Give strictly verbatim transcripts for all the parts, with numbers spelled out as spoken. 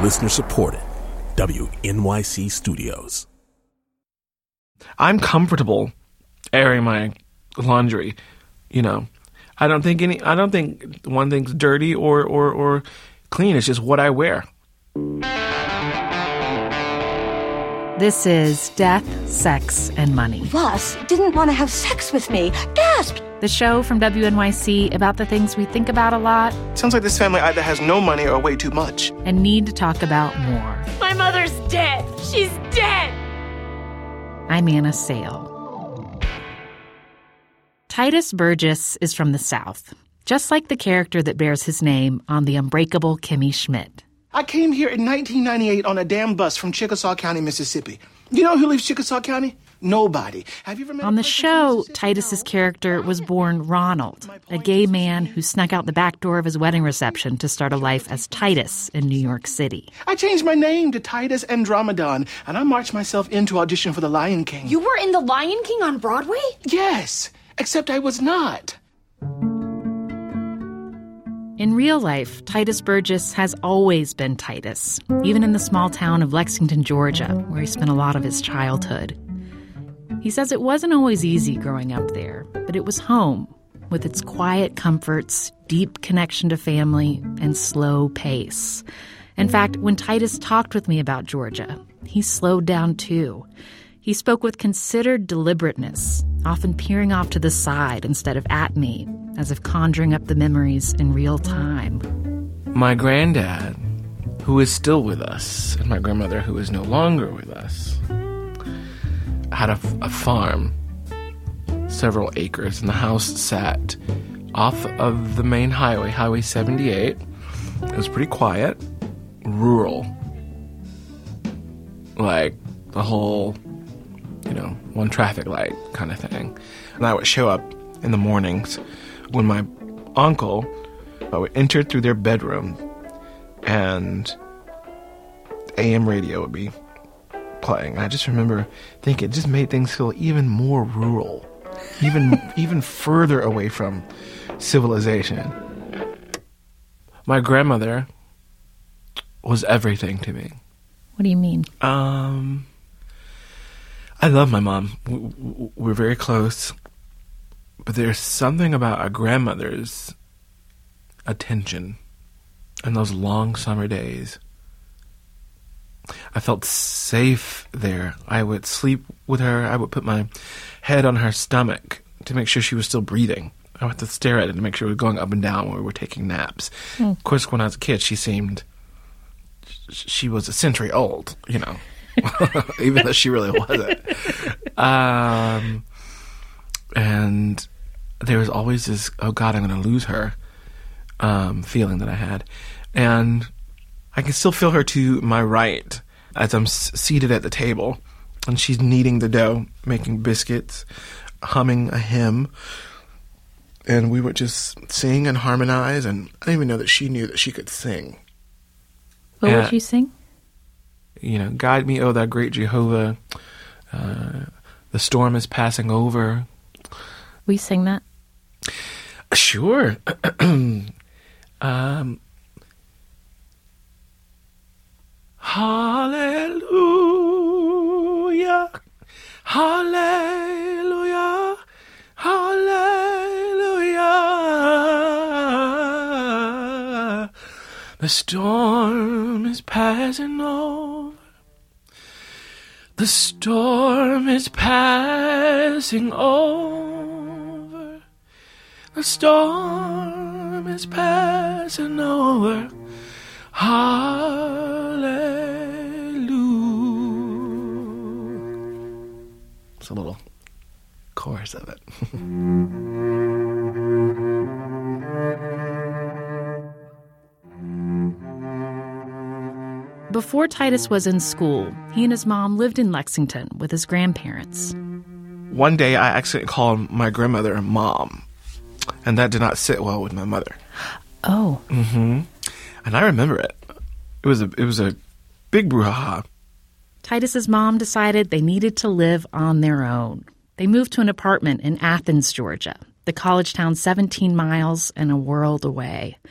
Listener supported. W N Y C Studios. I'm comfortable airing my laundry, you know. I don't think any. I don't think one thing's dirty or, or, or clean. It's just what I wear. This is Death, Sex, and Money. Russ didn't want to have sex with me. Gasp! The show from W N Y C about the things we think about a lot. Sounds like this family either has no money or way too much. And need to talk about more. My mother's dead. She's dead. I'm Anna Sale. Tituss Burgess is from the South, just like the character that bears his name on The Unbreakable Kimmy Schmidt. I came here in nineteen ninety-eight on a damn bus from Chickasaw County, Mississippi. You know who leaves Chickasaw County? Nobody. Have you ever met On the show, Tituss's character was born Ronald, a gay man who snuck out the back door of his wedding reception to start a life as Titus in New York City. I changed my name to Titus Andromedon, and I marched myself in to audition for The Lion King. You were in The Lion King on Broadway? Yes, except I was not. In real life, Tituss Burgess has always been Titus, even in the small town of Lexington, Georgia, where he spent a lot of his childhood. He says it wasn't always easy growing up there, but it was home, with its quiet comforts, deep connection to family, and slow pace. In fact, when Tituss talked with me about Georgia, he slowed down too. He spoke with considered deliberateness, often peering off to the side instead of at me, as if conjuring up the memories in real time. My granddad, who is still with us, and my grandmother, who is no longer with us, had a, a farm, several acres, and the house sat off of the main highway, Highway seventy-eight. It was pretty quiet, rural. Like the whole, you know, one traffic light kind of thing. And I would show up in the mornings when my uncle I would enter through their bedroom and A M radio would be playing. I just remember thinking it just made things feel even more rural, even even further away from civilization. My grandmother was everything to me. What do you mean? Um, I love my mom. We're very close. But there's something about a grandmother's attention and those long summer days. I felt safe there. I would sleep with her. I would put my head on her stomach to make sure she was still breathing. I would have to stare at it to make sure we were going up and down when we were taking naps. Mm. Of course, when I was a kid, she seemed... She was a century old, you know, even though she really wasn't. Um, and there was always this, oh God, I'm going to lose her um, feeling that I had. And I can still feel her to my right as I'm s- seated at the table. And she's kneading the dough, making biscuits, humming a hymn. And we would just sing and harmonize. And I didn't even know that she knew that she could sing. What and, would you sing? You know, guide me, O thou great Jehovah. Uh, the storm is passing over. Will you sing that? Sure. um, hallelujah. Hallelujah. Hallelujah. The storm is passing over. The storm is passing over. The storm is passing over. Hallelujah. It's a little chorus of it. Before Tituss was in school, he and his mom lived in Lexington with his grandparents. One day, I accidentally called my grandmother Mom, and that did not sit well with my mother. Oh. Mm-hmm. And I remember it. It was a it was a big brouhaha. Tituss's mom decided they needed to live on their own. They moved to an apartment in Athens, Georgia, the college town seventeen miles and a world away.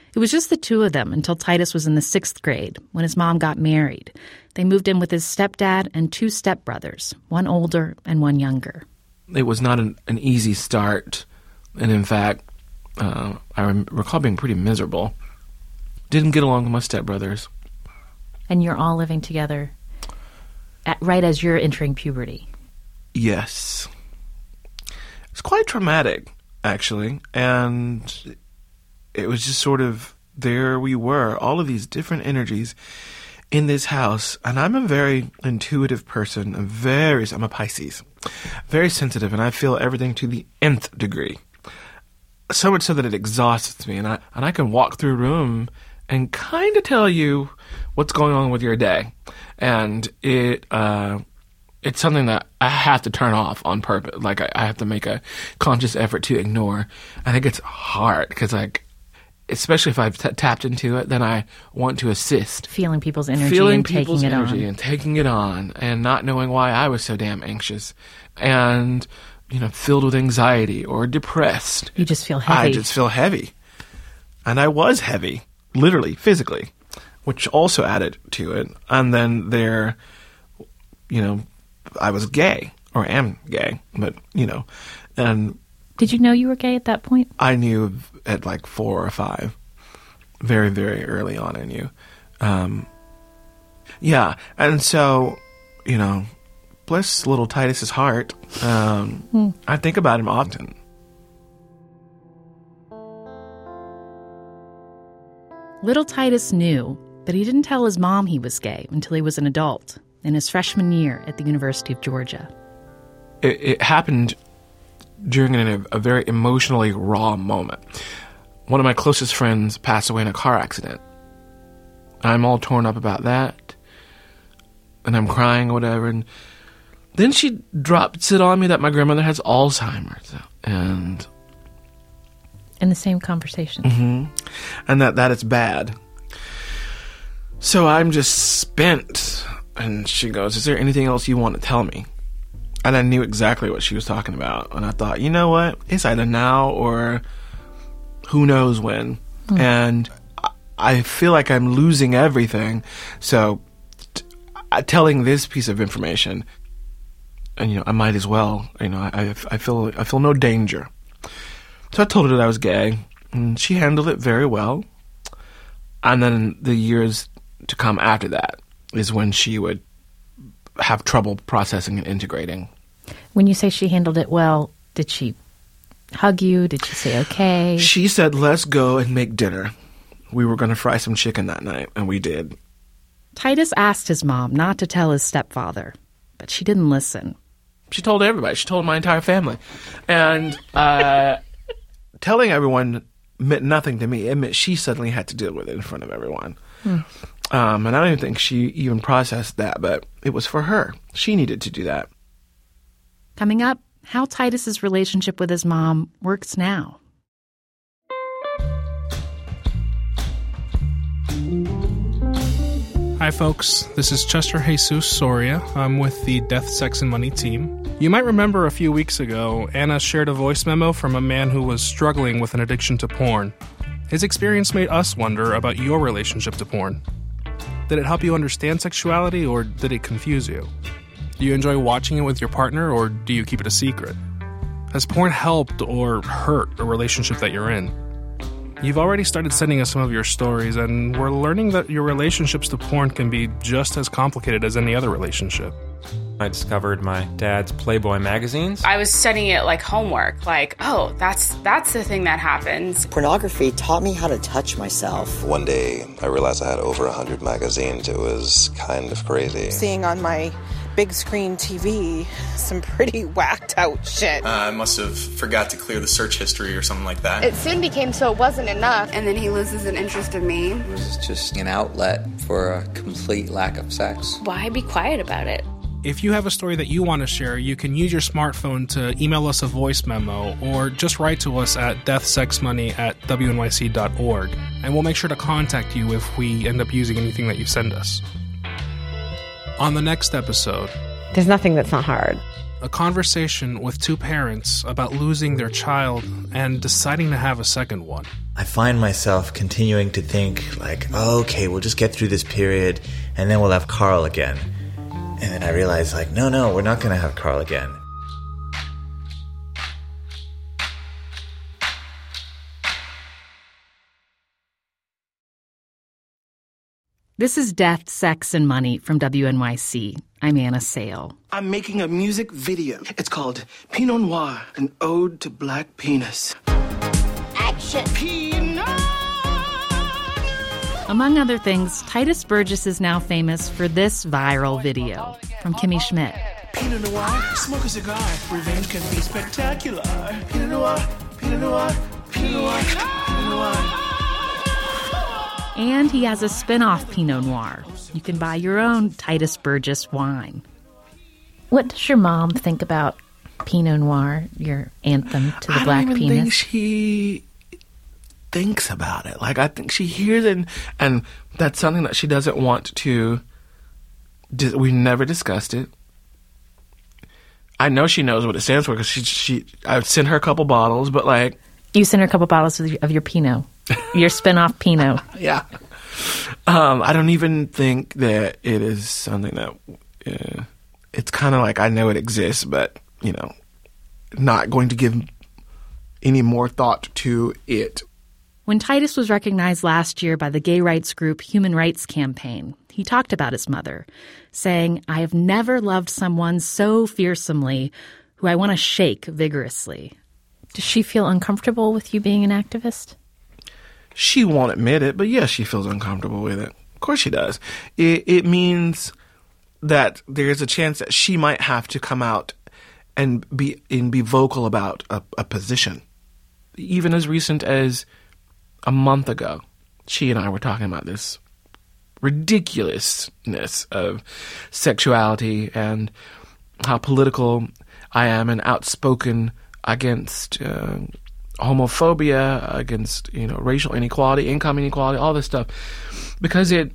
It was just the two of them until Titus was in the sixth grade, when his mom got married. They moved in with his stepdad and two stepbrothers, one older and one younger. It was not an, an easy start, and in fact, uh, I rem- recall being pretty miserable. Didn't get along with my stepbrothers. And you're all living together at, right as you're entering puberty. Yes. It's quite traumatic, actually, and it was just sort of, there we were, all of these different energies in this house, and I'm a very intuitive person, a very, I'm a Pisces, very sensitive, and I feel everything to the nth degree. So much so that it exhausts me, and I and I can walk through a room and kind of tell you what's going on with your day, and it uh, it's something that I have to turn off on purpose. Like I, I have to make a conscious effort to ignore. I think it's hard because, like, especially if I've t- tapped into it, then I want to assist. Feeling people's energy Feeling and people's taking it energy on. and taking it on, and not knowing why I was so damn anxious, and you know, filled with anxiety or depressed. You just feel heavy. I just feel heavy, and I was heavy, literally, physically, which also added to it. And then there, you know, I was gay, or am gay, but you know, and. Did you know you were gay at that point? I knew at like four or five. Very, very early on I knew. Um, yeah, and so, you know, bless little Titus's heart. Um, hmm. I think about him often. Little Titus knew, but he didn't tell his mom he was gay until he was an adult, in his freshman year at the University of Georgia. It, it happened during a, a very emotionally raw moment. One of my closest friends passed away in a car accident. I'm all torn up about that, and I'm crying or whatever, and then she drops it on me that my grandmother has Alzheimer's, and... In the same conversation. Mm-hmm. And that, that it's bad. So I'm just spent, and she goes, is there anything else you want to tell me? And I knew exactly what she was talking about. And I thought, you know what? It's either now or who knows when. Mm. And I feel like I'm losing everything. So t- telling this piece of information, and, you know, I might as well, you know, I, I feel I feel no danger. So I told her that I was gay, and she handled it very well. And then the years to come after that is when she would have trouble processing and integrating. When you say she handled it well, did she hug you? Did she say okay? She said, let's go and make dinner. We were going to fry some chicken that night, and we did. Titus asked his mom not to tell his stepfather, but she didn't listen. She told everybody. She told my entire family. And uh, telling everyone meant nothing to me. It meant she suddenly had to deal with it in front of everyone. Hmm. Um, and I don't even think she even processed that, but it was for her. She needed to do that. Coming up, how Titus's relationship with his mom works now. Hi, folks. This is Chester Jesus Soria. I'm with the Death, Sex, and Money team. You might remember a few weeks ago, Anna shared a voice memo from a man who was struggling with an addiction to porn. His experience made us wonder about your relationship to porn. Did it help you understand sexuality, or did it confuse you? Do you enjoy watching it with your partner, or do you keep it a secret? Has porn helped or hurt a relationship that you're in? You've already started sending us some of your stories, and we're learning that your relationships to porn can be just as complicated as any other relationship. I discovered my dad's Playboy magazines. I was studying it like homework, like, oh, that's that's the thing that happens. Pornography taught me how to touch myself. One day, I realized I had over one hundred magazines. It was kind of crazy. Seeing on my big screen T V some pretty whacked out shit. Uh, I must have forgot to clear the search history or something like that. It soon became so it wasn't enough, and then he loses an interest in me. It was just an outlet for a complete lack of sex. Why be quiet about it? If you have a story that you want to share, you can use your smartphone to email us a voice memo or just write to us at deathsexmoney at w n y c dot org, and we'll make sure to contact you if we end up using anything that you send us. On the next episode... There's nothing that's not hard. A conversation with two parents about losing their child and deciding to have a second one. I find myself continuing to think like, oh, okay, we'll just get through this period and then we'll have Carl again. And then I realize like, no, no, we're not going to have Carl again. This is Death, Sex, and Money from W N Y C. I'm Anna Sale. I'm making a music video. It's called Pinot Noir, an ode to black penis. Action! Among other things, Tituss Burgess is now famous for this viral video from Kimmy Schmidt. Pinot Noir, smoke a cigar. Revenge can be spectacular. Pinot Noir, Pinot Noir, Pinot Noir, Pinot Noir. And he has a spin-off Pinot Noir. You can buy your own Tituss Burgess wine. What does your mom think about Pinot Noir, your anthem to the I black don't even penis? think she thinks about it. Like, I think she hears it, and, and that's something that she doesn't want to... We never discussed it. I know she knows what it stands for because she, she, I've sent her a couple bottles, but like... You sent her a couple bottles of your, of your Pinot. Your spin-off Pinot. Yeah. Um, I don't even think that it is something that... Uh, it's kind of like I know it exists, but, you know, not going to give any more thought to it. When Tituss was recognized last year by the gay rights group Human Rights Campaign, he talked about his mother, saying, "I have never loved someone so fearsomely who I want to shake vigorously." Does she feel uncomfortable with you being an activist? She won't admit it, but yes, she feels uncomfortable with it. Of course she does. It, it means that there's a chance that she might have to come out and be and be vocal about a, a position. Even as recent as a month ago, she and I were talking about this ridiculousness of sexuality and how political I am and outspoken against uh, homophobia, against, you know, racial inequality, income inequality, all this stuff, because it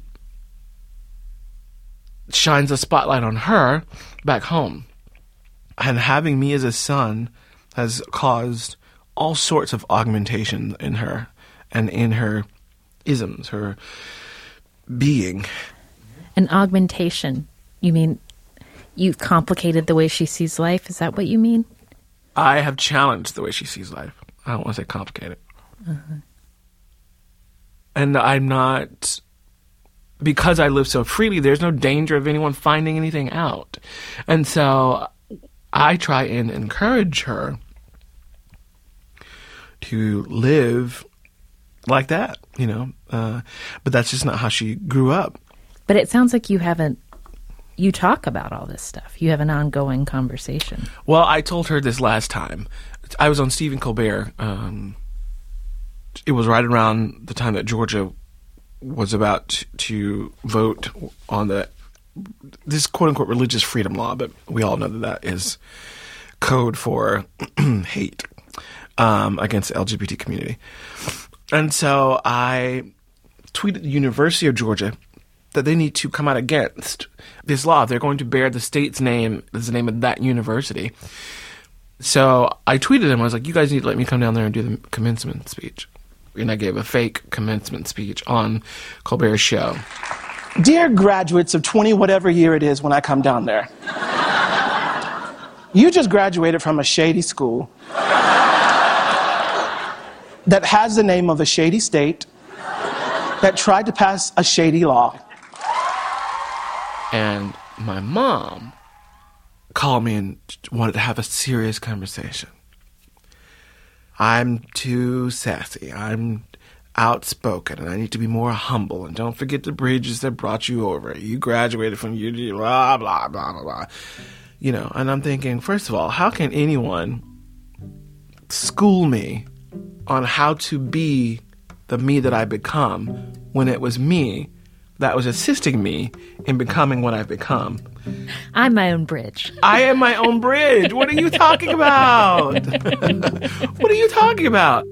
shines a spotlight on her back home. And having me as a son has caused all sorts of augmentation in her and in her isms, her being. An augmentation? You mean you've complicated the way she sees life? Is that what you mean? I have challenged the way she sees life. I don't want to say complicated. Uh-huh. And I'm not... Because I live so freely, there's no danger of anyone finding anything out. And so I try and encourage her to live like that, you know. Uh, but that's just not how she grew up. But it sounds like you haven't... You talk about all this stuff. You have an ongoing conversation. Well, I told her this last time. I was on Stephen Colbert. Um, it was right around the time that Georgia was about to vote on the this quote-unquote religious freedom law, but we all know that that is code for hate um, against the L G B T community. And so I tweeted the University of Georgia that they need to come out against this law. They're going to bear the state's name as the name of that university. So I tweeted him. I was like, you guys need to let me come down there and do the commencement speech. And I gave a fake commencement speech on Colbert's show. Dear graduates of twenty whatever year it is when I come down there, you just graduated from a shady school that has the name of a shady state that tried to pass a shady law. And my mom called me and wanted to have a serious conversation. I'm too sassy. I'm outspoken, and I need to be more humble. And don't forget the bridges that brought you over. You graduated from U D, blah, blah, blah, blah, blah. You know, and I'm thinking, first of all, how can anyone school me on how to be the me that I become when it was me that was assisting me in becoming what I've become? I'm my own bridge. I am my own bridge. What are you talking about? What are you talking about?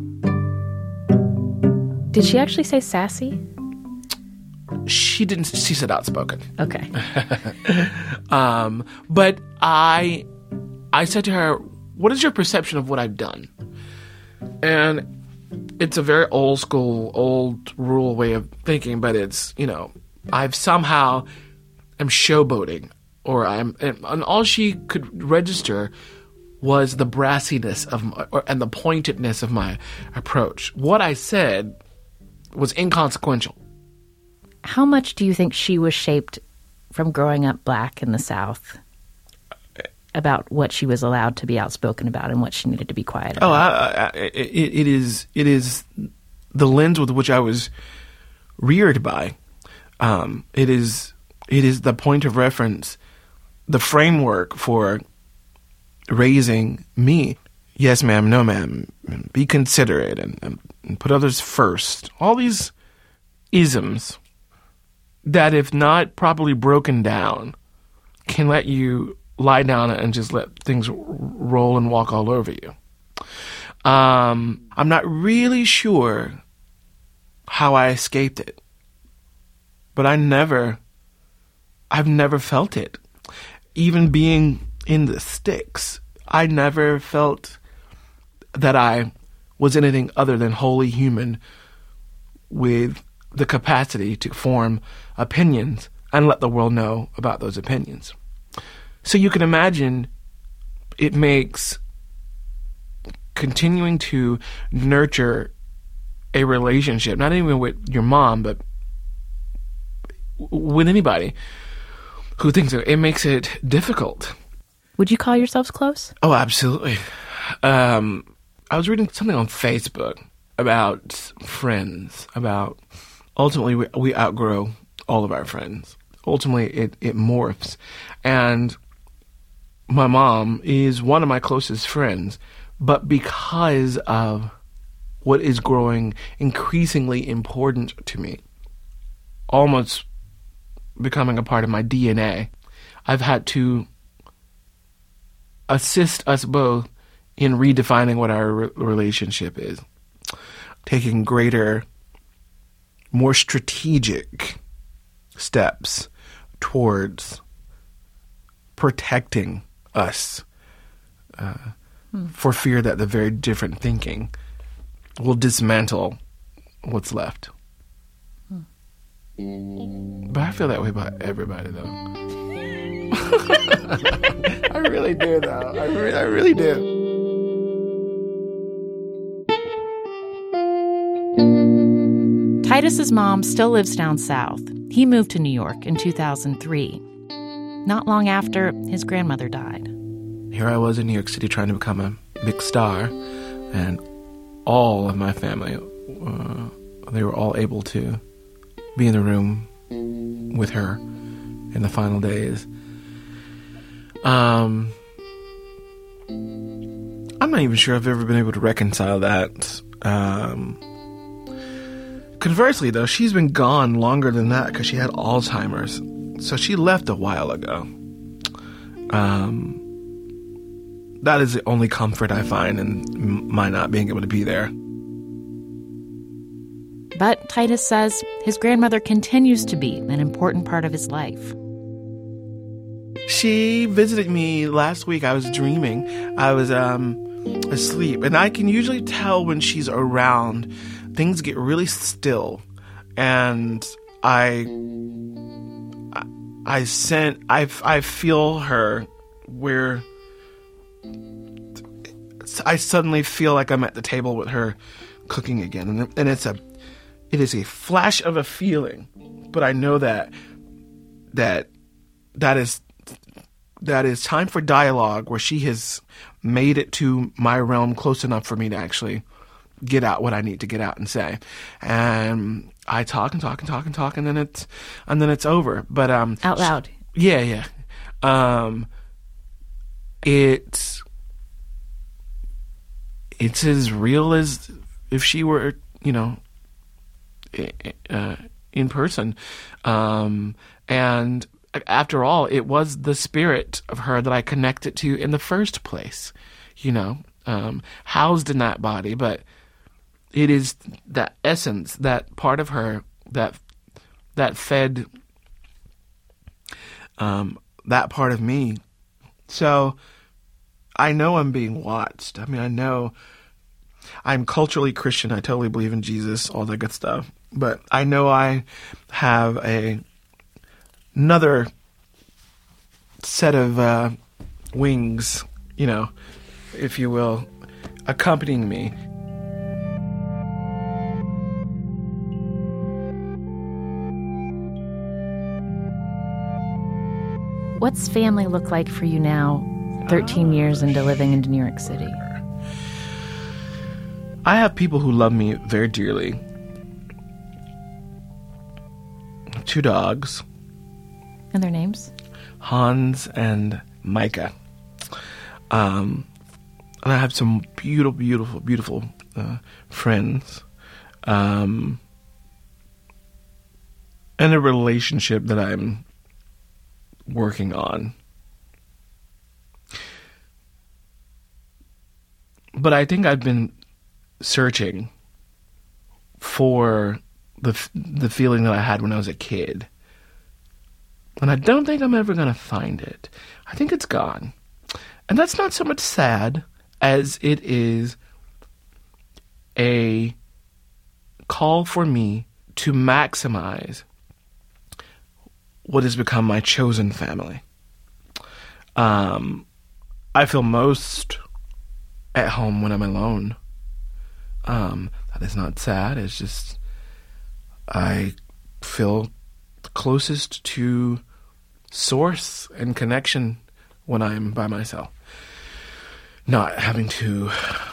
Did she actually say sassy? She didn't. She said outspoken. Okay. um, but I, I said to her, "What is your perception of what I've done?" And it's a very old school, old rule way of thinking, but it's, you know, I've somehow am showboating, or I'm, and, and all she could register was the brassiness of my, or, and the pointedness of my approach. What I said was inconsequential. How much do you think she was shaped from growing up black in the South about what she was allowed to be outspoken about and what she needed to be quiet about? Oh, I, I, it, it is it is the lens with which I was reared by. Um, it is it is the point of reference, the framework for raising me. Yes, ma'am. No, ma'am. Be considerate and, and, and put others first. All these isms that, if not properly broken down, can let you lie down and just let things roll and walk all over you. Um, I'm not really sure how I escaped it, but I never, I've never felt it. Even being in the sticks, I never felt that I was anything other than wholly human with the capacity to form opinions and let the world know about those opinions. So you can imagine it makes continuing to nurture a relationship, not even with your mom, but with anybody who thinks it, it makes it difficult. Would you call yourselves close? Oh, absolutely. Um, I was reading something on Facebook about friends, about ultimately we, we outgrow all of our friends. Ultimately, it, it morphs. And my mom is one of my closest friends, but because of what is growing increasingly important to me, almost becoming a part of my D N A, I've had to assist us both in redefining what our re- relationship is, taking greater, more strategic steps towards protecting us uh, hmm. for fear that the very different thinking will dismantle what's left. Hmm. But I feel that way about everybody, though. I really do, though. I, re- I really do. Titus's mom still lives down south. He moved to New York in two thousand three. Not long after, his grandmother died. Here I was in New York City trying to become a big star, and all of my family, uh, they were all able to be in the room with her in the final days. Um, I'm not even sure I've ever been able to reconcile that. Um, conversely, though, she's been gone longer than that because she had Alzheimer's. So she left a while ago. Um, that is the only comfort I find in my not being able to be there. But Titus says his grandmother continues to be an important part of his life. She visited me last week. I was dreaming. I was um, asleep. And I can usually tell when she's around, things get really still. And I... I sent, I, I feel her where I suddenly feel like I'm at the table with her cooking again. And, and it's a, it is a flash of a feeling, but I know that, that, that is, that is time for dialogue where she has made it to my realm close enough for me to actually get out what I need to get out and say. And I talk and talk and talk and talk, and then it's and then it's over. But um, out loud. Yeah, yeah. Um, it's it's as real as if she were, you know, uh, in person. Um, and after all, it was the spirit of her that I connected to in the first place. You know, um, housed in that body, but it is that essence, that part of her that that fed um, that part of me. So I know I'm being watched. I mean, I know I'm culturally Christian. I totally believe in Jesus, all that good stuff. But I know I have a another set of uh, wings, you know, if you will, accompanying me. What's family look like for you now, thirteen years into living into New York City? I have people who love me very dearly. Two dogs. And their names? Hans and Micah. Um, and I have some beautiful, beautiful, beautiful uh, friends. Um, and a relationship that I'm working on. But I think I've been searching for the the feeling that I had when I was a kid. And I don't think I'm ever going to find it. I think it's gone. And that's not so much sad as it is a call for me to maximize what has become my chosen family. Um, I feel most at home when I'm alone. Um, that is not sad. It's just I feel closest to source and connection when I'm by myself. Not having to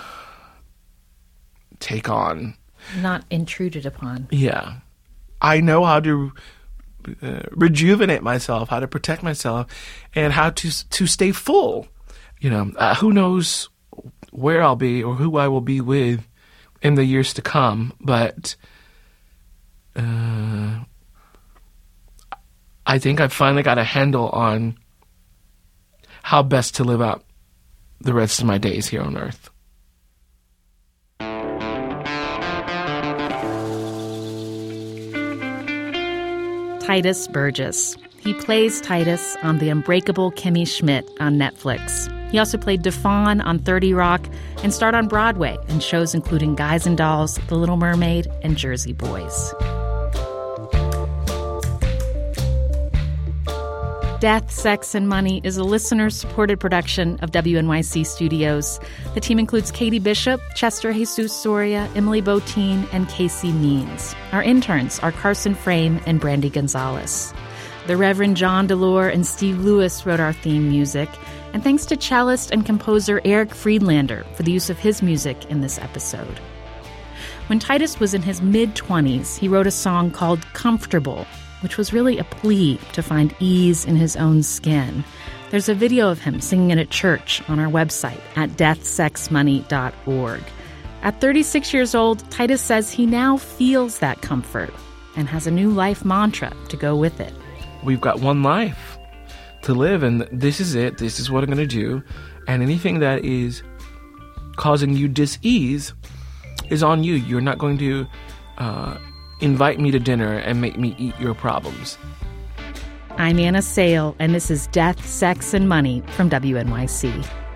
take on. Not intruded upon. Yeah. I know how to uh, rejuvenate myself, how to protect myself, and how to to stay full. You know, uh, who knows where I'll be or who I will be with in the years to come, but uh, I think I've finally got a handle on how best to live out the rest of my days here on Earth. Tituss Burgess. He plays Titus on The Unbreakable Kimmy Schmidt on Netflix. He also played DeFon on thirty Rock and starred on Broadway in shows including Guys and Dolls, The Little Mermaid, and Jersey Boys. Death, Sex, and Money is a listener-supported production of W N Y C Studios. The team includes Katie Bishop, Chester Jesus Soria, Emily Botine, and Casey Means. Our interns are Carson Frame and Brandy Gonzalez. The Reverend John Delore and Steve Lewis wrote our theme music, and thanks to cellist and composer Eric Friedlander for the use of his music in this episode. When Tituss was in his mid-twenties, he wrote a song called Comfortable, which was really a plea to find ease in his own skin. There's a video of him singing it at church on our website at death sex money dot org. At thirty-six years old, Tituss says he now feels that comfort and has a new life mantra to go with it. We've got one life to live, and this is it. This is what I'm going to do. And anything that is causing you dis-ease is on you. You're not going to uh, invite me to dinner and make me eat your problems. I'm Anna Sale, and this is Death, Sex, and Money from W N Y C.